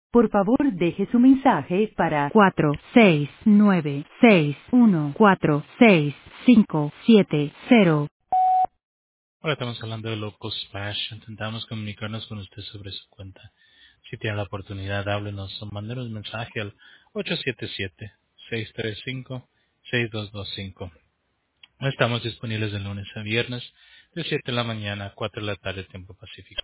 Por favor, deje su mensaje para 46961465570. Ahora estamos hablando de Local Splash. Intentamos comunicarnos con usted sobre su cuenta. Si tiene la oportunidad, háblenos o mándenos un mensaje al 877-635-6225. Estamos disponibles de lunes a viernes, de 7 de la mañana a 4 de la tarde, tiempo pacífico.